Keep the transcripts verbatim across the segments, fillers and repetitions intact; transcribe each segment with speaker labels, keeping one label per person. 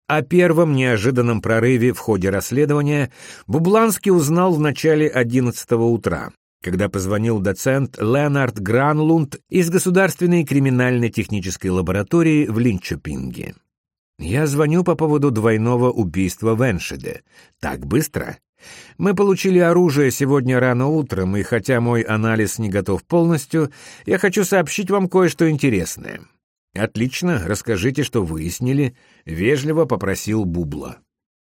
Speaker 1: О первом неожиданном прорыве в ходе расследования Бубланский узнал в начале одиннадцатого утра, когда позвонил доцент Ленард Гранлунд из Государственной криминально-технической лаборатории в Линчопинге. «Я звоню по поводу двойного убийства в Эншеде. Так быстро? Мы получили оружие сегодня рано утром, и хотя мой анализ не готов полностью, я хочу сообщить вам кое-что интересное». «Отлично, расскажите, что выяснили», — вежливо попросил Бубла.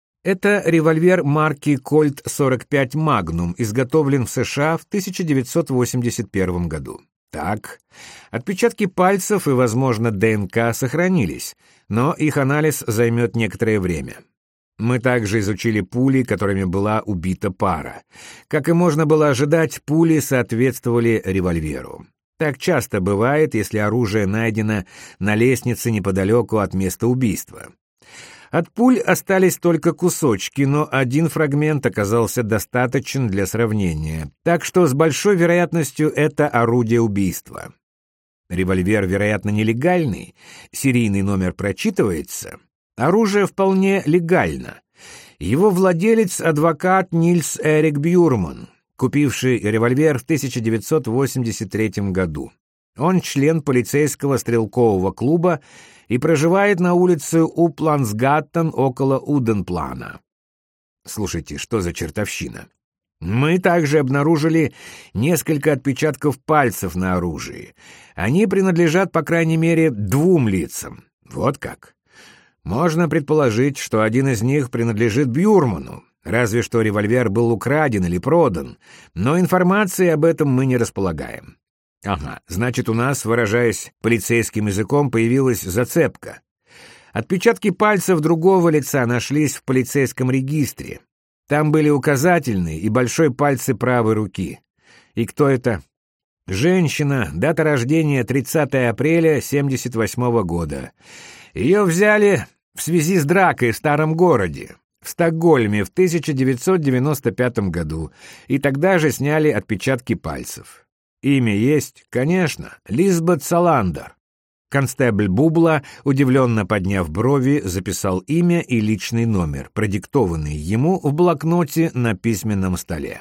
Speaker 1: Это револьвер марки Кольт сорок пять Магнум, изготовлен в США в тысяча девятьсот восемьдесят первом году. Так, отпечатки пальцев и, возможно, ДНК сохранились, но их анализ займет некоторое время. Мы также изучили пули, которыми была убита пара. Как и можно было ожидать, пули соответствовали револьверу. Так часто бывает, если оружие найдено на лестнице неподалеку от места убийства. От пуль остались только кусочки, но один фрагмент оказался достаточен для сравнения, так что с большой вероятностью это орудие убийства. Револьвер, вероятно, нелегальный, серийный номер прочитывается. Оружие вполне легально. Его владелец — адвокат Нильс Эрик Бюрман, купивший револьвер в тысяча девятьсот восемьдесят третьем году. Он член полицейского стрелкового клуба и проживает на улице Уплансгаттен около Уденплана. Слушайте, что за чертовщина? Мы также обнаружили несколько отпечатков пальцев на оружии. Они принадлежат, по крайней мере, двум лицам. Вот как. Можно предположить, что один из них принадлежит Бюрману, разве что револьвер был украден или продан, но информации об этом мы не располагаем. Ага, значит, у нас, выражаясь полицейским языком, появилась зацепка. Отпечатки пальцев другого лица нашлись в полицейском регистре. Там были указательный и большой пальцы правой руки. И кто это? Женщина, дата рождения тридцатого апреля семьдесят восьмого года. Ее взяли в связи с дракой в старом городе, в Стокгольме в тысяча девятьсот девяносто пятом году, и тогда же сняли отпечатки пальцев. Имя есть, конечно, Лизбет Саландер. Констебль Бубла, удивленно подняв брови, записал имя и личный номер, продиктованный ему в блокноте на письменном столе.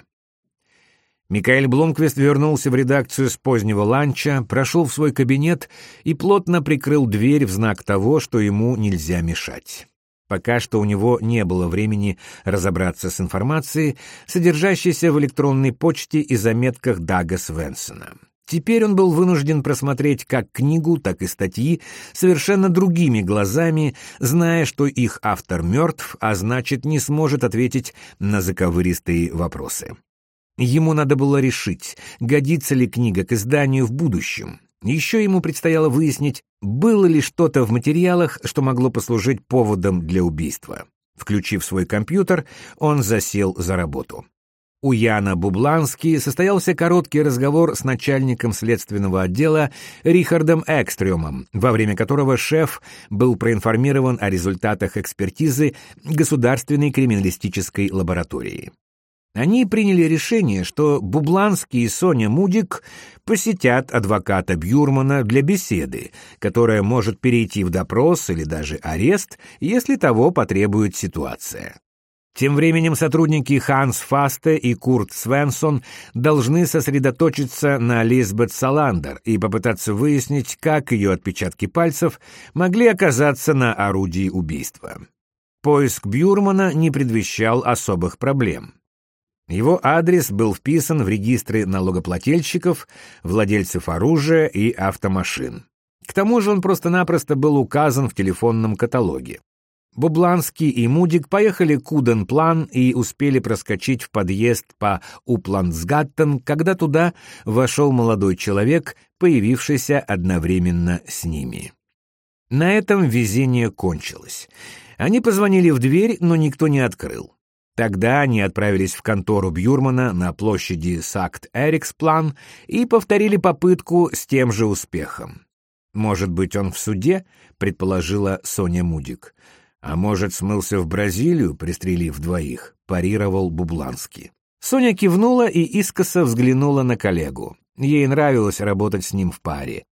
Speaker 1: Микаэль Блумквист вернулся в редакцию с позднего ланча, прошел в свой кабинет и плотно прикрыл дверь в знак того, что ему нельзя мешать. Пока что у него не было времени разобраться с информацией, содержащейся в электронной почте и заметках Дага Свенсона. Теперь он был вынужден просмотреть как книгу, так и статьи совершенно другими глазами, зная, что их автор мертв, а значит, не сможет ответить на заковыристые вопросы. Ему надо было решить, годится ли книга к изданию в будущем. Еще ему предстояло выяснить, было ли что-то в материалах, что могло послужить поводом для убийства. Включив свой компьютер, он засел за работу. У Яна Бублански состоялся короткий разговор с начальником следственного отдела Рихардом Экстрёмом, во время которого шеф был проинформирован о результатах экспертизы Государственной криминалистической лаборатории. Они приняли решение, что Бубланский и Соня Мудик посетят адвоката Бюрмана для беседы, которая может перейти в допрос или даже арест, если того потребует ситуация. Тем временем сотрудники Ханс Фасте и Курт Свенсон должны сосредоточиться на Лизбет Саландер и попытаться выяснить, как ее отпечатки пальцев могли оказаться на орудии убийства. Поиск Бюрмана не предвещал особых проблем. Его адрес был вписан в регистры налогоплательщиков, владельцев оружия и автомашин. К тому же он просто-напросто был указан в телефонном каталоге. Бубланский и Мудик поехали к Уденплан и успели проскочить в подъезд по Уплансгаттен, когда туда вошел молодой человек, появившийся одновременно с ними. На этом везение кончилось. Они позвонили в дверь, но никто не открыл. Тогда они отправились в контору Бюрмана на площади Сакт-Эриксплан и повторили попытку с тем же успехом. «Может быть, он в суде?» — предположила Соня Мудик. «А может, смылся в Бразилию, пристрелив двоих?» — парировал Бубланский. Соня кивнула и искоса взглянула на коллегу. Ей нравилось работать с ним в паре.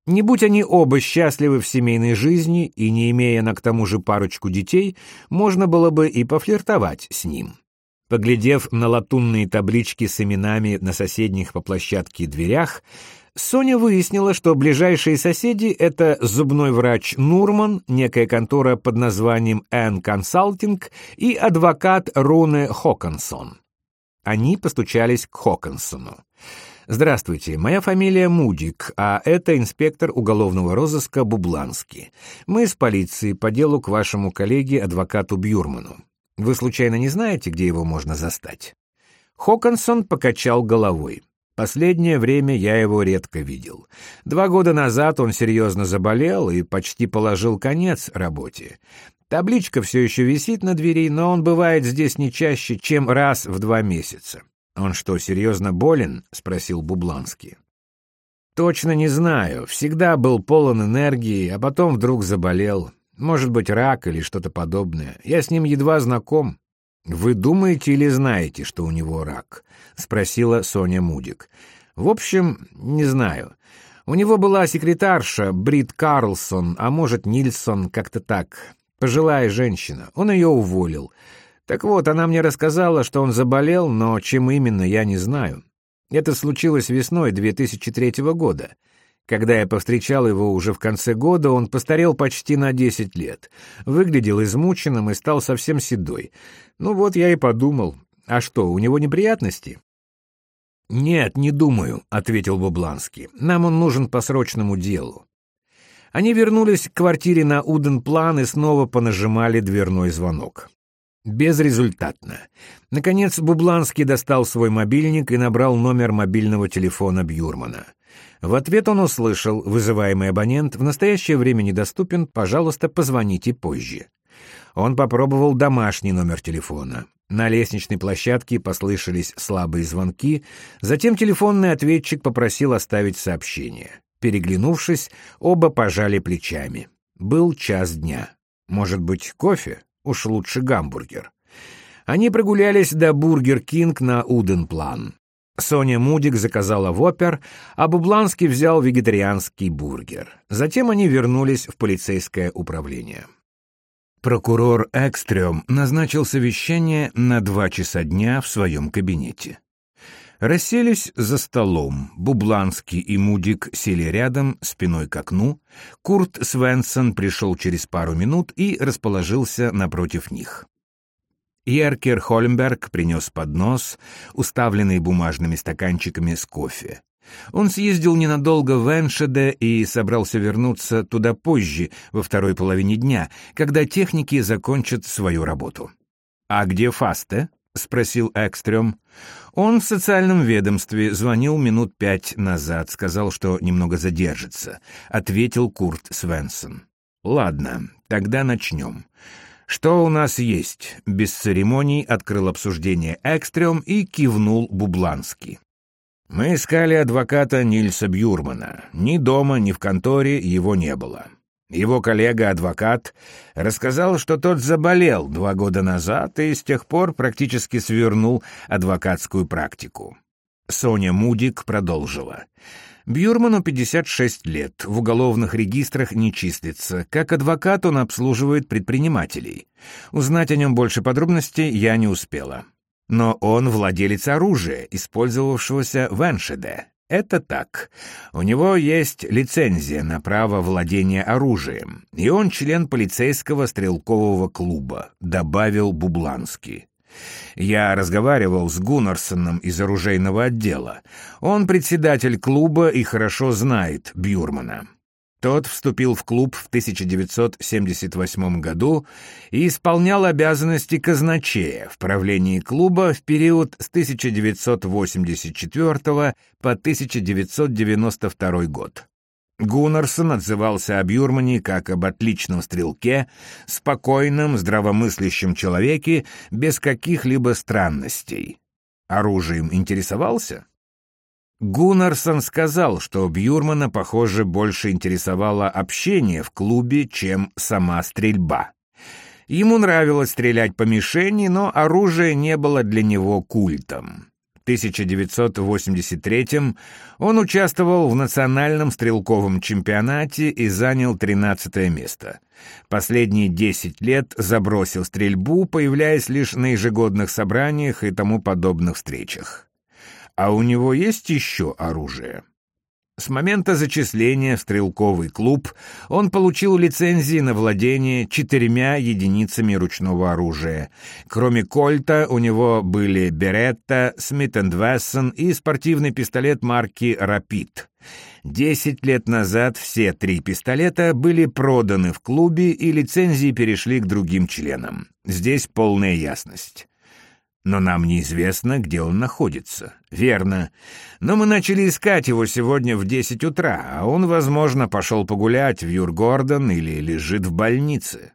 Speaker 1: Не будь они оба счастливы в семейной жизни и не имея на к тому же парочку детей, можно было бы и пофлиртовать с ним. Поглядев на латунные таблички с именами на соседних по площадке дверях, Соня выяснила, что ближайшие соседи — это зубной врач Нурман, некая контора под названием Н Консалтинг и адвокат Руне Хоконсон. Они постучались к Хоконсону. «Здравствуйте, моя фамилия Мудик, а это инспектор уголовного розыска Бубланский. Мы из полиции по делу к вашему коллеге, адвокату Бьюрману. Вы случайно не знаете, где его можно застать?» Хоконсон покачал головой. «Последнее время я его редко видел. Два года назад он серьезно заболел и почти положил конец работе. Табличка все еще висит на двери, но он бывает здесь не чаще, чем раз в два месяца». «Он что, серьезно болен?» — спросил Бубланский. «Точно не знаю. Всегда был полон энергии, а потом вдруг заболел. Может быть, рак или что-то подобное. Я с ним едва знаком». «Вы думаете или знаете, что у него рак?» — спросила Соня Мудик. «В общем, не знаю. У него была секретарша Брит Карлсон, а может, Нильсон, как-то так. Пожилая женщина. Он ее уволил. Так вот, она мне рассказала, что он заболел, но чем именно, я не знаю. Это случилось весной две тысячи третьего года. Когда я повстречал его уже в конце года, он постарел почти на десять лет. Выглядел измученным и стал совсем седой. Ну вот я и подумал, а что, у него неприятности?» «Нет, не думаю», — ответил Бубланский. «Нам он нужен по срочному делу». Они вернулись к квартире на Уденплан и снова понажимали дверной звонок. Безрезультатно. Наконец Бубланский достал свой мобильник и набрал номер мобильного телефона Бьюрмана. В ответ он услышал: «Вызываемый абонент в настоящее время недоступен, пожалуйста, позвоните позже». Он попробовал домашний номер телефона. На лестничной площадке послышались слабые звонки, затем телефонный ответчик попросил оставить сообщение. Переглянувшись, оба пожали плечами. Был час дня. Может быть, кофе? Уж лучше гамбургер. Они прогулялись до Бургер Кинг на Уденплан. Соня Мудик заказала воппер, а Бубланский взял вегетарианский бургер. Затем они вернулись в полицейское управление. Прокурор Экстрём назначил совещание на два часа дня в своем кабинете. Расселись за столом. Бубланский и Мудик сели рядом, спиной к окну. Курт Свенсон пришел через пару минут и расположился напротив них. Еркер Холмберг принес поднос, уставленный бумажными стаканчиками с кофе. Он съездил ненадолго в Эншеде и собрался вернуться туда позже, во второй половине дня, когда техники закончат свою работу. «А где Фасте?» — спросил Экстрём. «Он в социальном ведомстве, звонил минут пять назад, сказал, что немного задержится», — ответил Курт Свенсон. «Ладно, тогда начнем. Что у нас есть?» — без церемоний открыл обсуждение Экстрём и кивнул Бубланский. «Мы искали адвоката Нильса Бьюрмана. Ни дома, ни в конторе его не было. Его коллега-адвокат рассказал, что тот заболел два года назад и с тех пор практически свернул адвокатскую практику». Соня Мудик продолжила. «Бьюрману пятьдесят шесть лет, в уголовных регистрах не числится. Как адвокат он обслуживает предпринимателей. Узнать о нем больше подробностей я не успела. Но он владелец оружия, использовавшегося в Эншеде. Это так. У него есть лицензия на право владения оружием, и он член полицейского стрелкового клуба», — добавил Бубланский. «Я разговаривал с Гуннарсоном из оружейного отдела. Он председатель клуба и хорошо знает Бьюрмана. Тот вступил в клуб в тысяча девятьсот семьдесят восьмом году и исполнял обязанности казначея в правлении клуба в период с тысяча девятьсот восемьдесят четвёртого по тысяча девятьсот девяносто второй год. Гуннарсон отзывался о Бьюрмане как об отличном стрелке, спокойном, здравомыслящем человеке, без каких-либо странностей. Оружием интересовался?» Гуннарсон сказал, что Бьюрмана, похоже, больше интересовало общение в клубе, чем сама стрельба. Ему нравилось стрелять по мишени, но оружие не было для него культом. тысяча девятьсот восемьдесят третьем он участвовал в национальном стрелковом чемпионате и занял тринадцатое место. Последние десять лет забросил стрельбу, появляясь лишь на ежегодных собраниях и тому подобных встречах. А у него есть еще оружие? С момента зачисления в стрелковый клуб он получил лицензии на владение четырьмя единицами ручного оружия. Кроме кольта у него были беретта, Смит энд Вессон и спортивный пистолет марки «Рапид». Десять лет назад все три пистолета были проданы в клубе, и лицензии перешли к другим членам. Здесь полная ясность. Но нам неизвестно, где он находится. Верно. Но мы начали искать его сегодня в десять утра, а он, возможно, пошел погулять в Юргордон или лежит в больнице.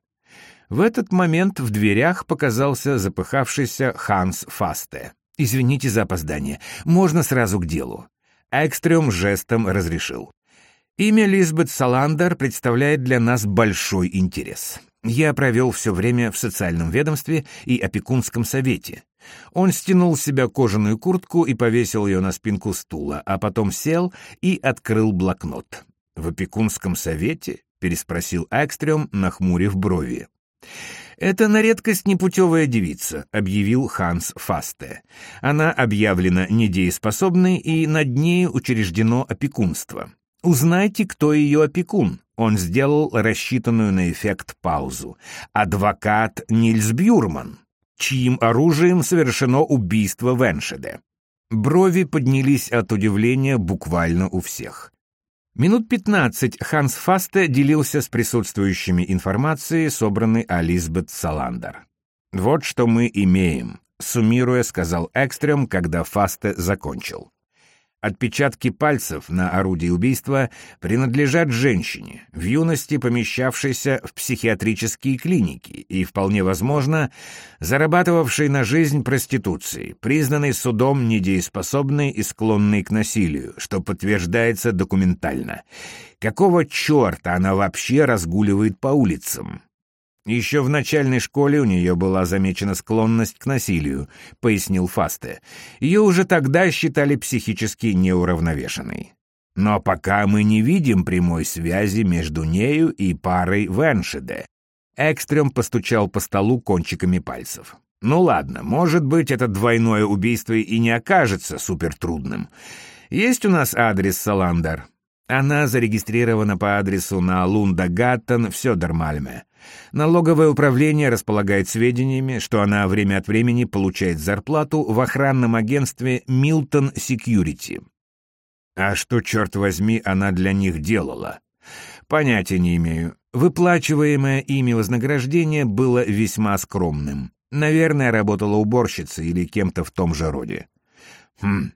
Speaker 1: В этот момент в дверях показался запыхавшийся Ханс Фасте. «Извините за опоздание. Можно сразу к делу?» Экстрем жестом разрешил. «Имя Лизбет Саландер представляет для нас большой интерес. Я провел все время в социальном ведомстве и опекунском совете». Он стянул с себя кожаную куртку и повесил ее на спинку стула, а потом сел и открыл блокнот. «В опекунском совете?» — переспросил Экстрем, нахмурив брови. «Это на редкость непутевая девица», — объявил Ханс Фасте. «Она объявлена недееспособной, и над ней учреждено опекунство. Узнайте, кто ее опекун». Он сделал рассчитанную на эффект паузу. «Адвокат Нильс Бюрман, чьим оружием совершено убийство в Эншеде». Брови поднялись от удивления буквально у всех. Минут пятнадцать Ханс Фасте делился с присутствующими информацией, собранной о Лизбет Саландер. «Вот что мы имеем», — суммируя, сказал Экстрем, когда Фасте закончил. Отпечатки пальцев на орудии убийства принадлежат женщине, в юности помещавшейся в психиатрические клиники и, вполне возможно, зарабатывавшей на жизнь проституцией, признанной судом недееспособной и склонной к насилию, что подтверждается документально. Какого черта она вообще разгуливает по улицам? «Еще в начальной школе у нее была замечена склонность к насилию», — пояснил Фасте. «Ее уже тогда считали психически неуравновешенной. Но пока мы не видим прямой связи между нею и парой в Эншеде». Экстрем постучал по столу кончиками пальцев. «Ну ладно, может быть, это двойное убийство и не окажется супертрудным. Есть у нас адрес Саландер?» Она зарегистрирована по адресу на Лундагаттен в Сёдермальме. Налоговое управление располагает сведениями, что она время от времени получает зарплату в охранном агентстве «Милтон Секьюрити». А что, черт возьми, она для них делала? Понятия не имею. Выплачиваемое ими вознаграждение было весьма скромным. Наверное, работала уборщицей или кем-то в том же роде. «Хм...»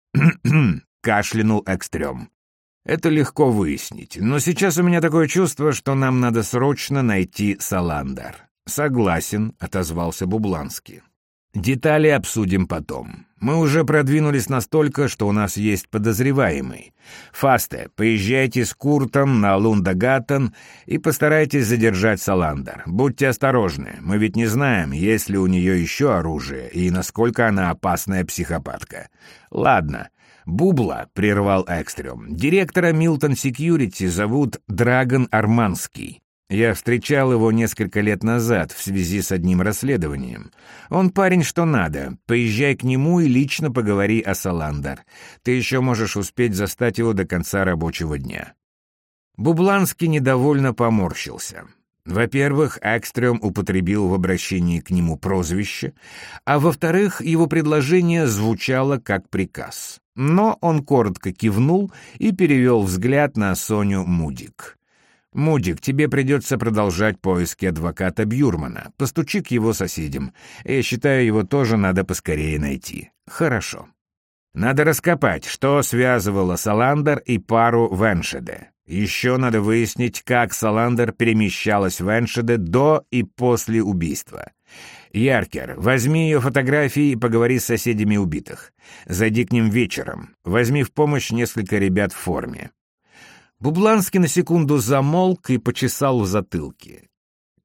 Speaker 1: — кашлянул Экстрем. «Это легко выяснить, но сейчас у меня такое чувство, что нам надо срочно найти Саландер». «Согласен», — отозвался Бубланский. «Детали обсудим потом. Мы уже продвинулись настолько, что у нас есть подозреваемый. Фасте, поезжайте с Куртом на Лундагаттен и постарайтесь задержать Саландер. Будьте осторожны, мы ведь не знаем, есть ли у нее еще оружие и насколько она опасная психопатка. Ладно». «Бубла», — прервал Экстрем. «Директора Милтон Секьюрити зовут Драгон Арманский. Я встречал его несколько лет назад в связи с одним расследованием. Он парень что надо. Поезжай к нему и лично поговори о Саландер. Ты еще можешь успеть застать его до конца рабочего дня». Бубланский недовольно поморщился. Во-первых, Экстрем употребил в обращении к нему прозвище, а во-вторых, его предложение звучало как приказ. Но он коротко кивнул и перевел взгляд на Соню Мудик. «Мудик, тебе придется продолжать поиски адвоката Бюрмана. Постучи к его соседям. Я считаю, его тоже надо поскорее найти». «Хорошо. Надо раскопать, что связывало Саландер и пару в Эншеде. Еще надо выяснить, как Саландер перемещалась в Эншеде до и после убийства. Яркер, возьми ее фотографии и поговори с соседями убитых. Зайди к ним вечером. Возьми в помощь несколько ребят в форме». Бубланский на секунду замолк и почесал в затылке.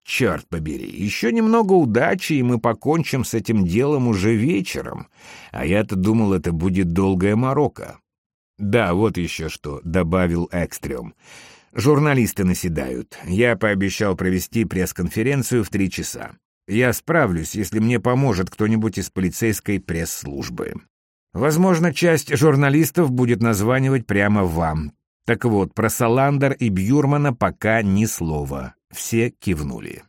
Speaker 1: Черт побери, еще немного удачи, и мы покончим с этим делом уже вечером. А я-то думал, это будет долгая морока. Да, вот еще что, — добавил Экстрем. Журналисты наседают. Я пообещал провести пресс-конференцию в три часа. Я справлюсь, если мне поможет кто-нибудь из полицейской пресс-службы. Возможно, часть журналистов будет названивать прямо вам. Так вот, про Саландер и Бьюрмана пока ни слова. Все кивнули.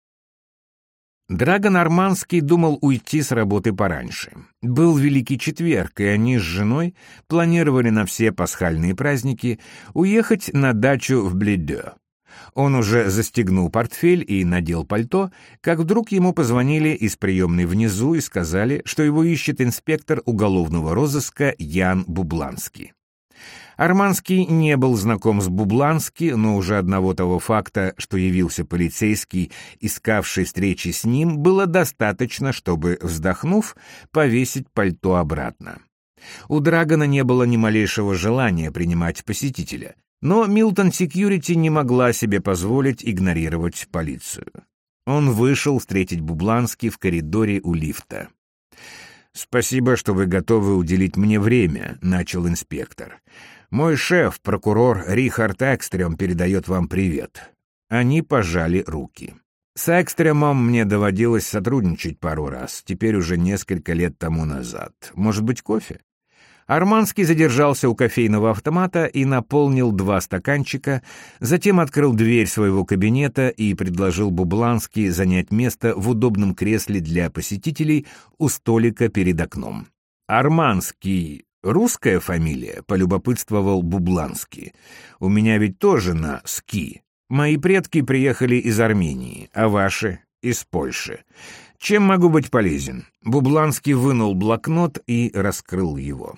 Speaker 1: Драгон Арманский думал уйти с работы пораньше. Был Великий Четверг, и они с женой планировали на все пасхальные праздники уехать на дачу в Бледё. Он уже застегнул портфель и надел пальто, как вдруг ему позвонили из приемной внизу и сказали, что его ищет инспектор уголовного розыска Ян Бубланский. Арманский не был знаком с Бублански, но уже одного того факта, что явился полицейский, искавший встречи с ним, было достаточно, чтобы, вздохнув, повесить пальто обратно. У Драгона не было ни малейшего желания принимать посетителя, но Милтон Секьюрити не могла себе позволить игнорировать полицию. Он вышел встретить Бублански в коридоре у лифта. «Спасибо, что вы готовы уделить мне время», — начал инспектор. «Мой шеф, прокурор Рихард Экстрем, передает вам привет». Они пожали руки. С Экстремом мне доводилось сотрудничать пару раз, теперь уже несколько лет тому назад. Может быть, кофе? Арманский задержался у кофейного автомата и наполнил два стаканчика, затем открыл дверь своего кабинета и предложил Бублански занять место в удобном кресле для посетителей у столика перед окном. «Арманский — русская фамилия?» — полюбопытствовал Бубланский. «У меня ведь тоже на «ски». Мои предки приехали из Армении, а ваши — из Польши. Чем могу быть полезен?» Бубланский вынул блокнот и раскрыл его.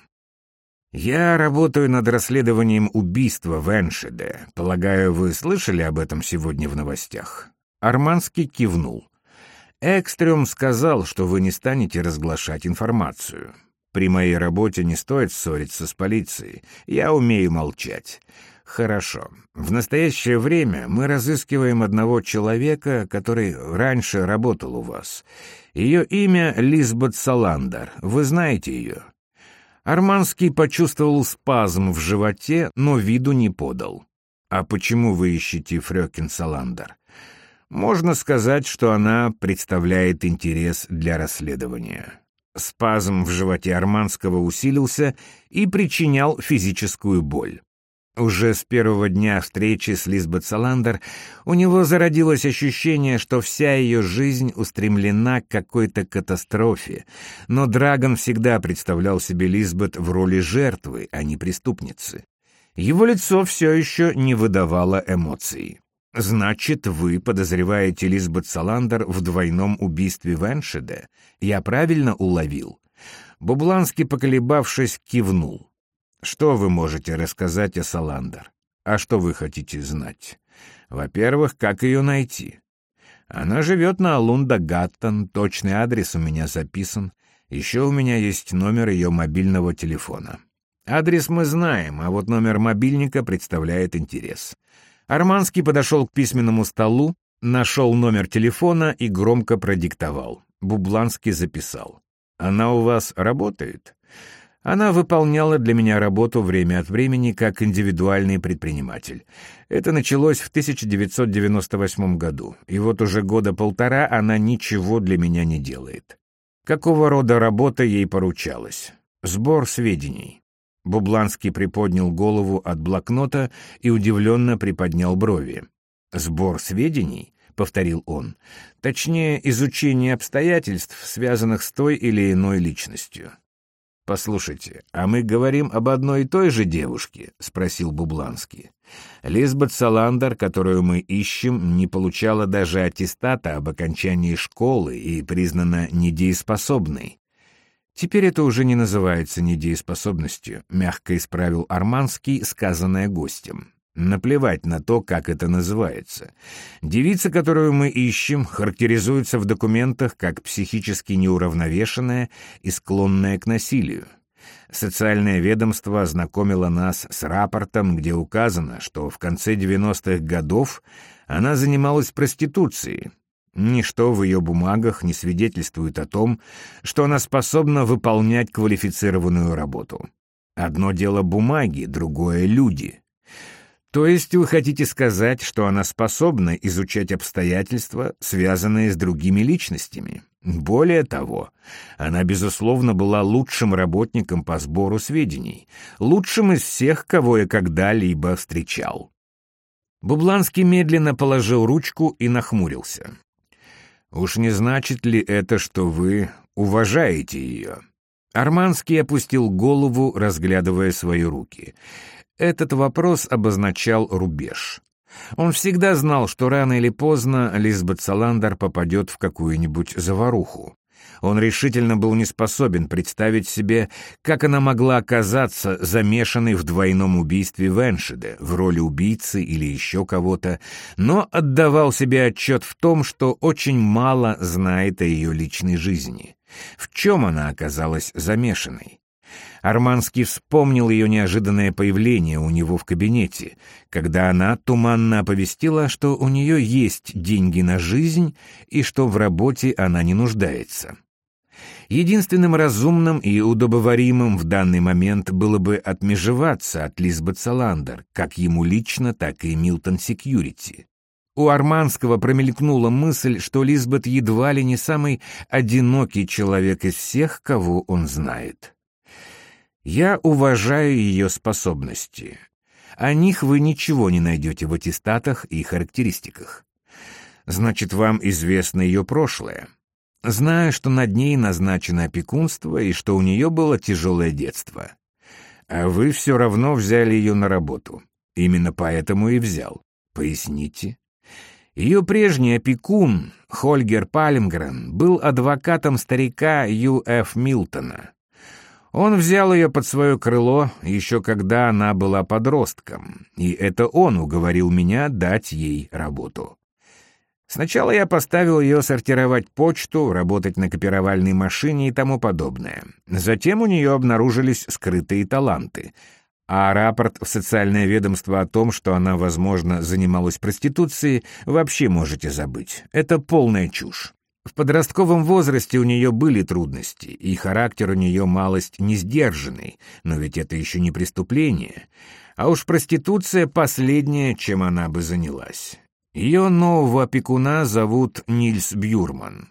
Speaker 1: «Я работаю над расследованием убийства в Эншеде. Полагаю, вы слышали об этом сегодня в новостях?» Арманский кивнул. «Экстрем сказал, что вы не станете разглашать информацию. При моей работе не стоит ссориться с полицией. Я умею молчать». «Хорошо. В настоящее время мы разыскиваем одного человека, который раньше работал у вас. Ее имя Лизбет Саландер. Вы знаете ее?» Арманский почувствовал спазм в животе, но виду не подал. «А почему вы ищете фрёкин Саландер?» «Можно сказать, что она представляет интерес для расследования». Спазм в животе Арманского усилился и причинял физическую боль. Уже с первого дня встречи с Лизбет Саландер у него зародилось ощущение, что вся ее жизнь устремлена к какой-то катастрофе, но Драгон всегда представлял себе Лизбет в роли жертвы, а не преступницы. Его лицо все еще не выдавало эмоций. «Значит, вы подозреваете Лизбет Саландер в двойном убийстве в Эншеде? Я правильно уловил?» Бубланский, поколебавшись, кивнул. «Что вы можете рассказать о Саландер? А что вы хотите знать? Во-первых, как ее найти? Она живет на Лунда-Гаттон, точный адрес у меня записан. Еще у меня есть номер ее мобильного телефона. Адрес мы знаем, а вот номер мобильника представляет интерес». Арманский подошел к письменному столу, нашел номер телефона и громко продиктовал. Бубланский записал. «Она у вас работает?» Она выполняла для меня работу время от времени как индивидуальный предприниматель. Это началось в тысяча девятьсот девяносто восьмом году, и вот уже года полтора она ничего для меня не делает. Какого рода работа ей поручалась? Сбор сведений. Бубланский приподнял голову от блокнота и удивленно приподнял брови. «Сбор сведений?» — повторил он. «Точнее, изучение обстоятельств, связанных с той или иной личностью». «Послушайте, а мы говорим об одной и той же девушке?» — спросил Бубланский. «Лизбет Саландер, которую мы ищем, не получала даже аттестата об окончании школы и признана недееспособной». «Теперь это уже не называется недееспособностью», — мягко исправил Арманский сказанное гостем. «Наплевать на то, как это называется. Девица, которую мы ищем, характеризуется в документах как психически неуравновешенная и склонная к насилию. Социальное ведомство ознакомило нас с рапортом, где указано, что в конце девяностых годов Она занималась проституцией. Ничто в ее бумагах не свидетельствует о том, что она способна выполнять квалифицированную работу. Одно дело бумаги, другое — люди. То есть вы хотите сказать, что она способна изучать обстоятельства, связанные с другими личностями? Более того, она, безусловно, была лучшим работником по сбору сведений, лучшим из всех, кого я когда-либо встречал. Бубланский медленно положил ручку и нахмурился. «Уж не значит ли это, что вы уважаете ее?» Арманский опустил голову, разглядывая свои руки. Этот вопрос обозначал рубеж. Он всегда знал, что рано или поздно Лизбет Саландер попадет в какую-нибудь заваруху. Он решительно был не способен представить себе, как она могла оказаться замешанной в двойном убийстве Веншеде, в роли убийцы или еще кого-то, но отдавал себе отчет в том, что очень мало знает о ее личной жизни. В чем она оказалась замешанной? Арманский вспомнил ее неожиданное появление у него в кабинете, когда она туманно оповестила, что у нее есть деньги на жизнь и что в работе она не нуждается. Единственным разумным и удобоваримым в данный момент было бы отмежеваться от Лизбет Саландер, как ему лично, так и Милтон Секьюрити. У Арманского промелькнула мысль, что Лизбет едва ли не самый одинокий человек из всех, кого он знает. Я уважаю ее способности. О них вы ничего не найдете в аттестатах и характеристиках. Значит, вам известно ее прошлое. Знаю, что над ней назначено опекунство и что у нее было тяжелое детство. А вы все равно взяли ее на работу. Именно поэтому и взял. Поясните. Ее прежний опекун, Хольгер Пальмгрен, был адвокатом старика Ю Ф Милтона. Он взял ее под свое крыло еще когда она была подростком, и это он уговорил меня дать ей работу. Сначала я поставил ее сортировать почту, работать на копировальной машине и тому подобное. Затем у нее обнаружились скрытые таланты, а рапорт в социальное ведомство о том, что она, возможно, занималась проституцией, вообще можете забыть. Это полная чушь. В подростковом возрасте у нее были трудности, и характер у нее малость несдержанный, но ведь это еще не преступление. А уж проституция — последнее, чем она бы занялась. Ее нового опекуна зовут Нильс Бьюрман.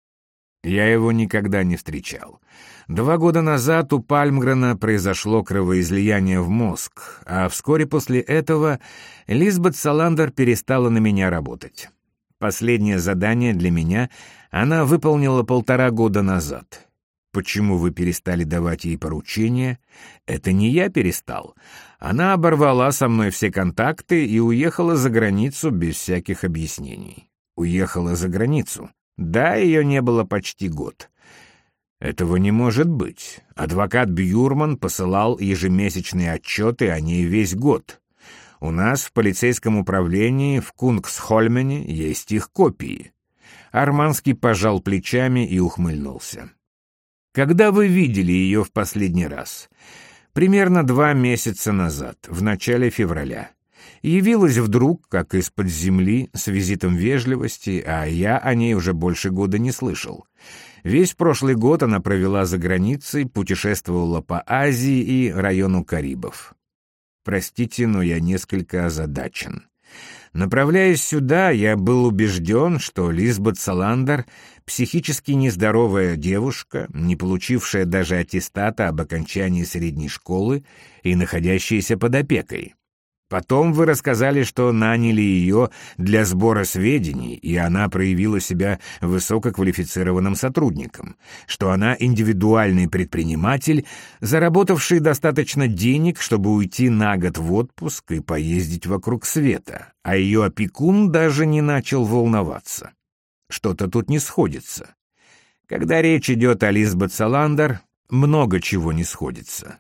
Speaker 1: Я его никогда не встречал. Два года назад у Пальмгрена произошло кровоизлияние в мозг, а вскоре после этого Лизбет Саландер перестала на меня работать. Последнее задание для меня она выполнила полтора года назад. Почему вы перестали давать ей поручения? Это не я перестал. Она оборвала со мной все контакты и уехала за границу без всяких объяснений. Уехала за границу. Да, ее не было почти год. Этого не может быть. Адвокат Бьюрман посылал ежемесячные отчеты о ней весь год. У нас в полицейском управлении в Кунгсхольмене есть их копии. Арманский пожал плечами и ухмыльнулся. Когда вы видели ее в последний раз? Примерно два месяца назад, в начале февраля. Явилась вдруг, как из-под земли, с визитом вежливости, а я о ней уже больше года не слышал. Весь прошлый год она провела за границей, путешествовала по Азии и району Карибов. Простите, но я несколько озадачен. Направляясь сюда, я был убежден, что Лизбет Саландер — психически нездоровая девушка, не получившая даже аттестата об окончании средней школы и находящаяся под опекой. Потом вы рассказали, что наняли ее для сбора сведений, и она проявила себя высококвалифицированным сотрудником, что она индивидуальный предприниматель, заработавший достаточно денег, чтобы уйти на год в отпуск и поездить вокруг света, а ее опекун даже не начал волноваться. Что-то тут не сходится. Когда речь идет о Лизбет Саландер, много чего не сходится.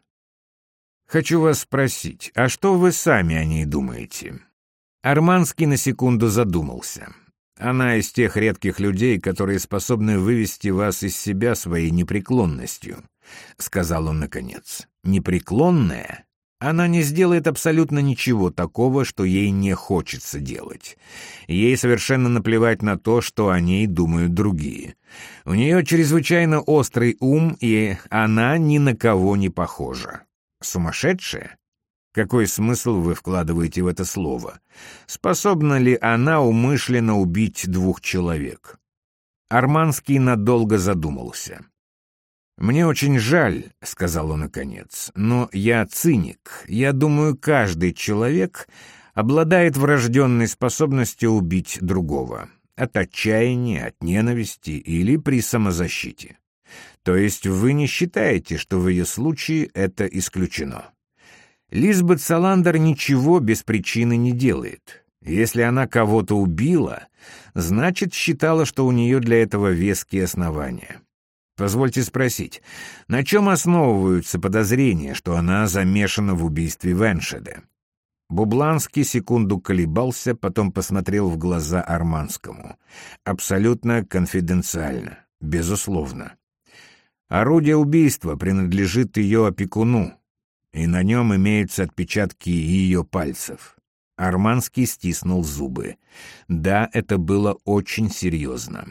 Speaker 1: Хочу вас спросить, а что вы сами о ней думаете? Арманский на секунду задумался. Она из тех редких людей, которые способны вывести вас из себя своей непреклонностью, сказал он наконец. Непреклонная? Она не сделает абсолютно ничего такого, что ей не хочется делать. Ей совершенно наплевать на то, что о ней думают другие. У нее чрезвычайно острый ум, и она ни на кого не похожа. Сумасшедшая? Какой смысл вы вкладываете в это слово? Способна ли она умышленно убить двух человек? Арманский надолго задумался. «Мне очень жаль», — сказал он наконец, — «но я циник. Я думаю, каждый человек обладает врожденной способностью убить другого. От отчаяния, от ненависти или при самозащите. То есть вы не считаете, что в ее случае это исключено? Лизбет Саландер ничего без причины не делает. Если она кого-то убила, значит, считала, что у нее для этого веские основания. Позвольте спросить, на чем основываются подозрения, что она замешана в убийстве Веншеде?» Бубланский секунду колебался, потом посмотрел в глаза Арманскому. Абсолютно конфиденциально, безусловно. Орудие убийства принадлежит ее опекуну, и на нем имеются отпечатки ее пальцев. Арманский стиснул зубы. Да, это было очень серьезно.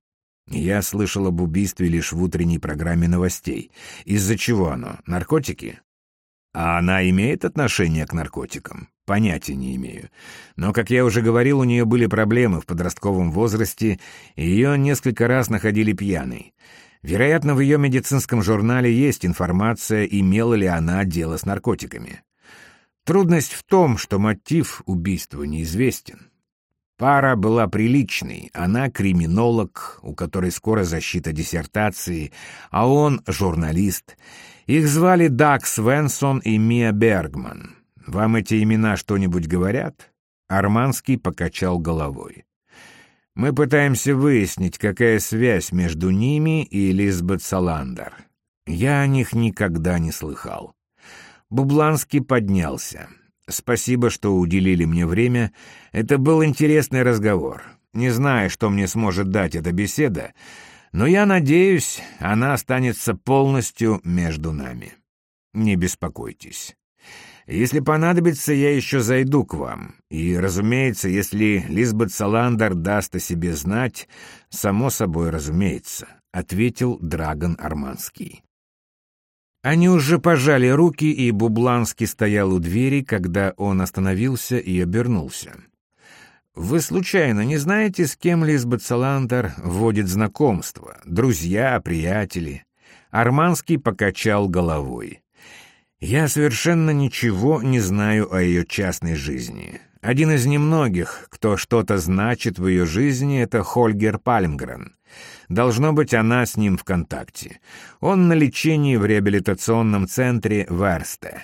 Speaker 1: Я слышал об убийстве лишь в утренней программе новостей. Из-за чего оно? Наркотики? А она имеет отношение к наркотикам? Понятия не имею. Но, как я уже говорил, у нее были проблемы в подростковом возрасте, и ее несколько раз находили пьяной. Вероятно, в ее медицинском журнале есть информация, имела ли она дело с наркотиками. Трудность в том, что мотив убийства неизвестен. Пара была приличной, она криминолог, у которой скоро защита диссертации, а он журналист. Их звали Даг Свенсон и Мия Бергман. Вам эти имена что-нибудь говорят? Арманский покачал головой. Мы пытаемся выяснить, какая связь между ними и Лизбет Саландер. Я о них никогда не слыхал. Бубланский поднялся. «Спасибо, что уделили мне время. Это был интересный разговор. Не знаю, что мне сможет дать эта беседа, но я надеюсь, она останется полностью между нами. Не беспокойтесь. Если понадобится, я еще зайду к вам. И, разумеется, если Лизбет Саландер даст о себе знать, само собой разумеется», — ответил Драгон Арманский. Они уже пожали руки, и Бубланский стоял у двери, когда он остановился и обернулся. «Вы случайно не знаете, с кем Лизбет Саландер вводит знакомство? Друзья, приятели?» Арманский покачал головой. «Я совершенно ничего не знаю о ее частной жизни. Один из немногих, кто что-то значит в ее жизни, это Хольгер Пальмгрен. Должно быть, она с ним в контакте. Он на лечении в реабилитационном центре в Эрсте.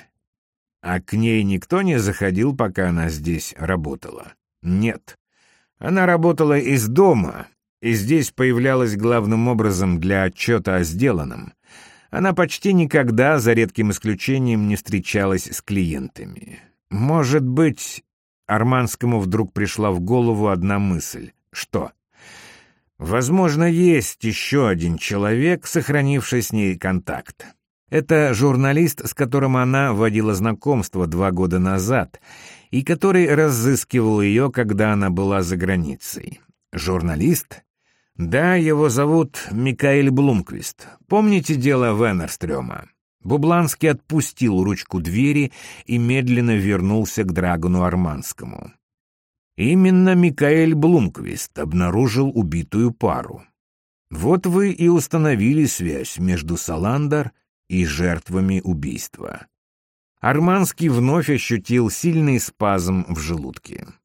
Speaker 1: А к ней никто не заходил, пока она здесь работала? Нет. Она работала из дома, и здесь появлялась главным образом для отчета о сделанном. Она почти никогда, за редким исключением, не встречалась с клиентами. Может быть, Арманскому вдруг пришла в голову одна мысль. Что? Возможно, есть еще один человек, сохранивший с ней контакт. Это журналист, с которым она водила знакомство два года назад, и который разыскивал ее, когда она была за границей. Журналист? Да, его зовут Микаэль Блумквист. Помните дело Венерстрёма? Бубланский отпустил ручку двери и медленно вернулся к Драгону Арманскому. Именно Микаэль Блумквист обнаружил убитую пару. Вот вы и установили связь между Саландер и жертвами убийства. Арманский вновь ощутил сильный спазм в желудке.